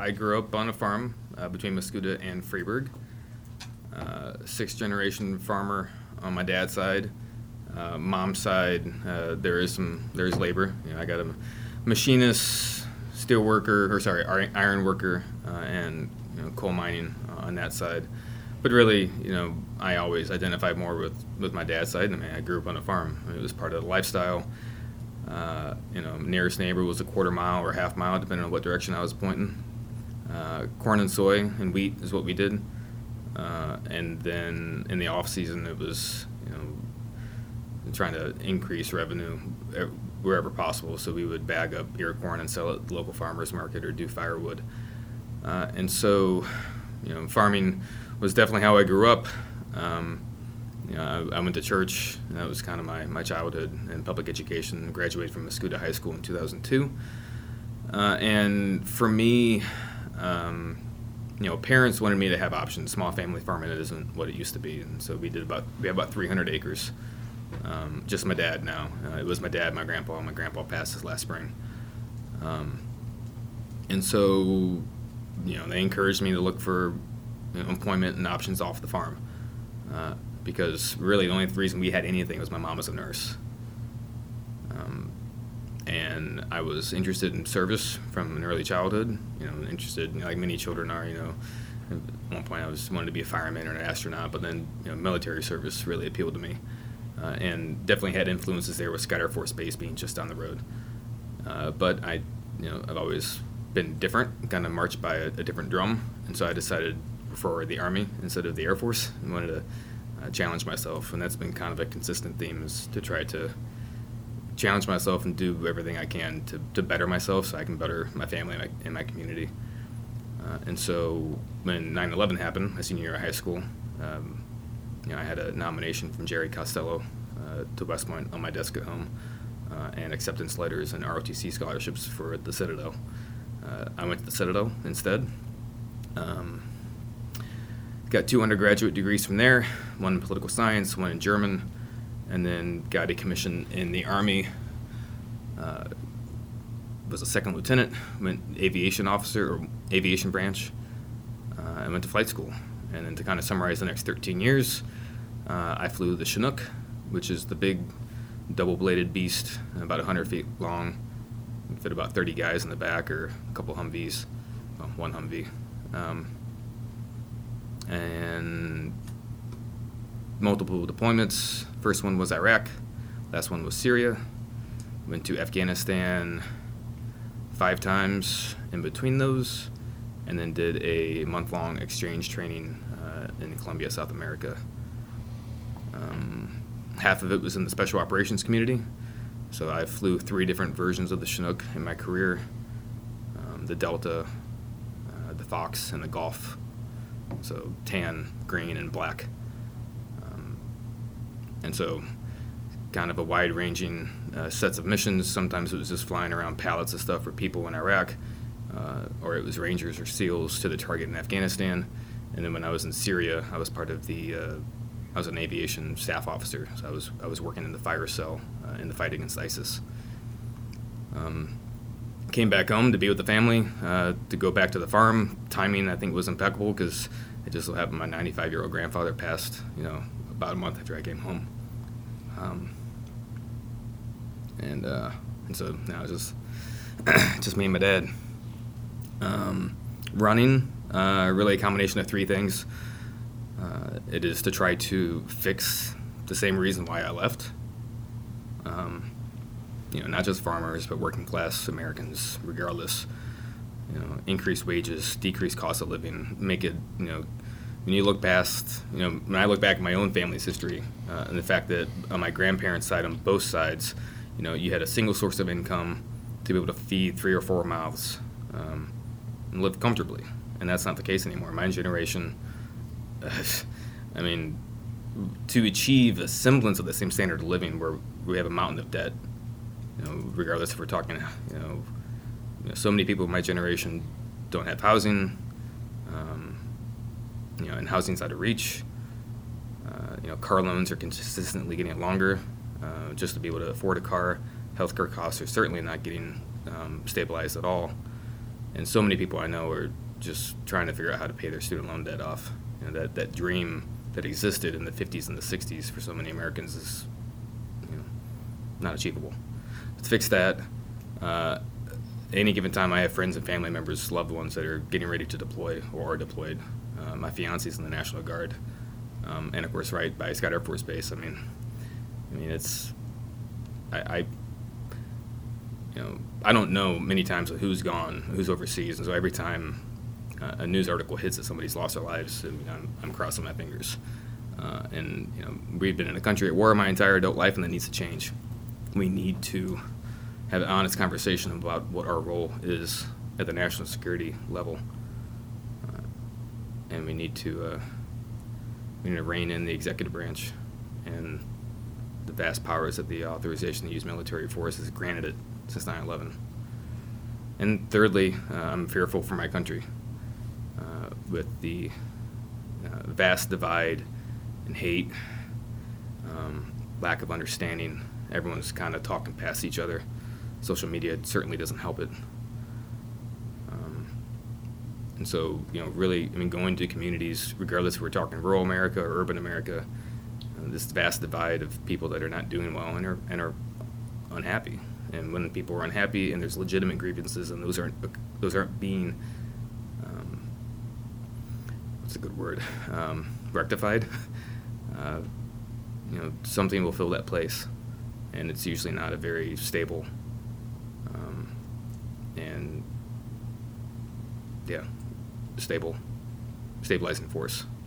I grew up on a farm between Mascoutah and Freeburg. Sixth generation farmer on my dad's side. Mom's side, there's labor. I got a machinist, steel worker, iron worker, and coal mining on that side. But really, I always identified more with my dad's side. I mean, I grew up on a farm. It was part of the lifestyle. Nearest neighbor was a quarter mile or half mile, depending on what direction I was pointing. Corn and soy and wheat is what we did. And then in the off season, it was, trying to increase revenue wherever possible. So we would bag up ear corn and sell it at the local farmers market or do firewood. And so, farming was definitely how I grew up. I went to church, and that was kind of my childhood and public education. Graduated from Mascoutah High School in 2002. And for me, parents wanted me to have options. Small family farming isn't what it used to be, and so we have about 300 acres. Just my dad now. It was my dad, my grandpa. My grandpa passed this last spring. And so, they encouraged me to look for employment and options off the farm. Because really the only reason we had anything was my mom was a nurse. And I was interested in service from an early childhood, interested, like many children are, At one point I wanted to be a fireman or an astronaut, but then, military service really appealed to me. And definitely had influences there with Scott Air Force Base being just down the road. But I've always been different, kind of marched by a different drum, and so I decided for the Army instead of the Air Force. I wanted to challenge myself, and that's been kind of a consistent theme, is to try to challenge myself and do everything I can to better myself so I can better my family and my community. And so when 9/11 happened, my senior year of high school, I had a nomination from Jerry Costello to West Point on my desk at home, and acceptance letters and ROTC scholarships for the Citadel. I went to the Citadel instead. Got 2 undergraduate degrees from there, one in political science, one in German, and then got a commission in the Army. Was a second lieutenant, went aviation officer or aviation branch. I went to flight school. And then to kind of summarize the next 13 years, I flew the Chinook, which is the big double-bladed beast, about 100 feet long. Fit about 30 guys in the back, or a couple Humvees, well, one Humvee. And multiple deployments. First one was Iraq. Last one was Syria. Went to Afghanistan 5 times in between those, and then did a month-long exchange training in Colombia, South America. Half of it was in the special operations community. So I flew 3 different versions of the Chinook in my career. The Delta, the Fox, and the Golf. So tan, green, and black. And so kind of a wide-ranging sets of missions. Sometimes it was just flying around pallets of stuff for people in Iraq, or it was Rangers or SEALs to the target in Afghanistan. And then when I was in Syria, I was part of I was an aviation staff officer, so I was working in the fire cell in the fight against ISIS. Came back home to be with the family, to go back to the farm. Timing, I think, was impeccable because it just so happened my 95-year-old grandfather passed, about a month after I came home. And so now it's just me and my dad. Running, really a combination of 3 things. It is to try to fix the same reason why I left. Not just farmers, but working class Americans, regardless. Increase wages, decrease cost of living, make it, when you look past, when I look back at my own family's history, and the fact that on my grandparents' side, on both sides, you had a single source of income to be able to feed 3 or 4 mouths, and live comfortably. And that's not the case anymore. My generation, to achieve a semblance of the same standard of living where we have a mountain of debt, regardless if we're talking, so many people in my generation don't have housing, and housing's out of reach. Car loans are consistently getting longer just to be able to afford a car. Healthcare costs are certainly not getting stabilized at all. And so many people I know are just trying to figure out how to pay their student loan debt off. That dream that existed in the 50s and the 60s for so many Americans is not achievable. To fix that, any given time I have friends and family members, loved ones that are getting ready to deploy or are deployed. My fiance's in the National Guard, and of course, right by Scott Air Force Base. I mean, it's I don't know many times who's gone, who's overseas, and so every time a news article hits that somebody's lost their lives, I'm crossing my fingers. We've been in a country at war my entire adult life, and that needs to change. We need to have an honest conversation about what our role is at the national security level, and we need to rein in the executive branch and the vast powers that the authorization to use military force has granted it since 9/11. And thirdly, I'm fearful for my country with the vast divide and hate, lack of understanding. Everyone's kind of talking past each other. Social media certainly doesn't help it. And so, really, going to communities, regardless if we're talking rural America or urban America, this vast divide of people that are not doing well and are unhappy. And when people are unhappy and there's legitimate grievances and those aren't being, what's a good word, rectified, something will fill that place. And it's usually not a very stable stabilizing force.